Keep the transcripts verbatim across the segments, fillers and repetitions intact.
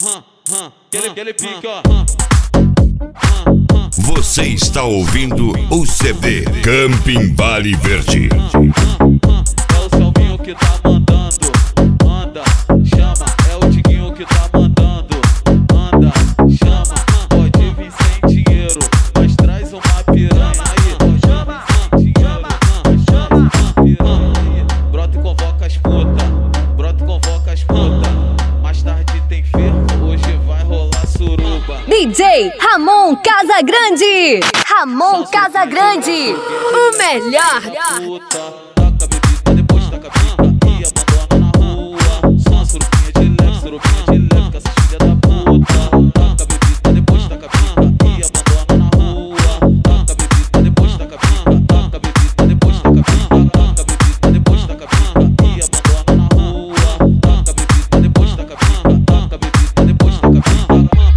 Aquele, aquele pique, ó. Você está ouvindo o C D Camping Vale Verde. É o Selminho que tá mandando, manda, chama. É o Diguinho que tá mandando, manda, chama. Pode vir sem dinheiro, mas traz uma piranha aí. Chama, chama, chama, piranha aí. Brota e convoca as putas, brota e convoca as putas. Mais tarde tem fervo, hoje vai rolar suruba. D J Ramon Casagrande, Ramon Casagrande, o melhor. Taca bebida, depois taca pica e abandona na rua. Só uma surupinha de leve, surupinha de leve com essas filhas da puta. Taca bebida, depois taca pica e abandona na rua. Taca bebida, depois taca pica, taca bebida, depois taca pica, taca bebida, depois taca pica e abandona na rua. Taca bebida, depois taca pica, taca bebida, depois taca pica.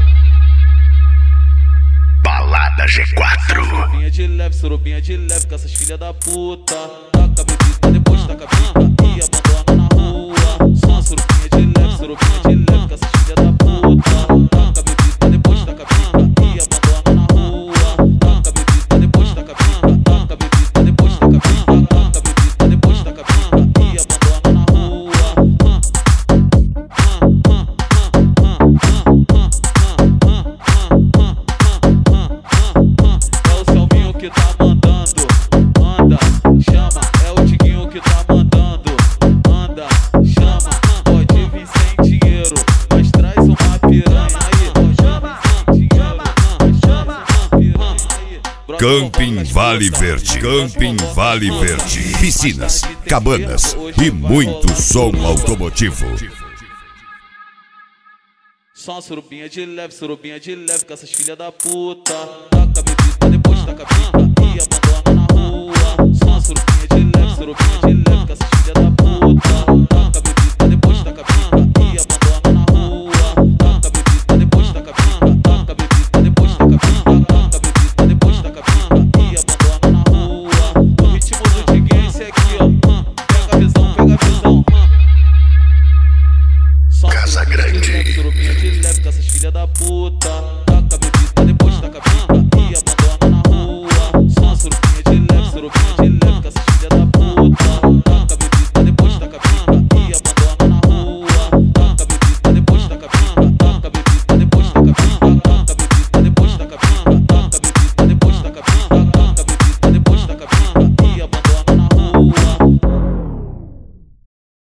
Balada G quatro. Surubinha de leve, surubinha de leve com essas filhas da puta. Taca bebida, depois taca pica e abandona na rua. Só uma surubinha de leve, surubinha de leve com essas filhas da puta. Taca bebida, depois taca pica e abandona na rua. Taca bebida, depois taca pica, taca bebida, depois taca pica, taca bebida, depois taca pica e abandona na rua. É o Selminho que tá mandando, manda, chama. É o Diguinho que tá mandando, manda, chama. Pode vir sem dinheiro, mas traz uma piranha aí. Chama, chama, chama, piranha aí. Camping Vale Verde. Camping Vale Verde. Piscinas, cabanas e muito som automotivo. Só uma surubinha de leve, surubinha de leve com essas filhas da puta. Taca bebida, depois taca pica e abandona na rua. Só uma surubinha de leve, surubinha de leve com essas filhas da puta. Taca bebida, depois taca pica e abandona na rua. Taca bebida, depois taca pica, taca bebida, depois taca pica, taca bebida, depois taca pica e abandona na rua. O ritmo do Diguinho é esse aqui, ó. Pega a visão, pega a visão. Casagrande. Surubinha de leve com essas filhas da puta. Taca bebida, depois taca pica